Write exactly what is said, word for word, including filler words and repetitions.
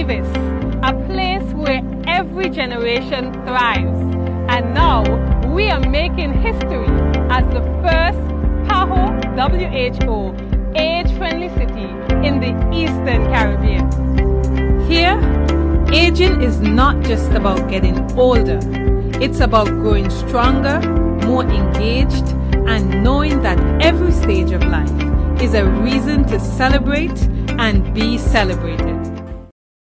Davis, a place where every generation thrives. And now we are making history as the first PAHO W H O age-friendly city in the Eastern Caribbean. Here, aging is not just about getting older. It's about growing stronger, more engaged, and knowing that every stage of life is a reason to celebrate and be celebrated.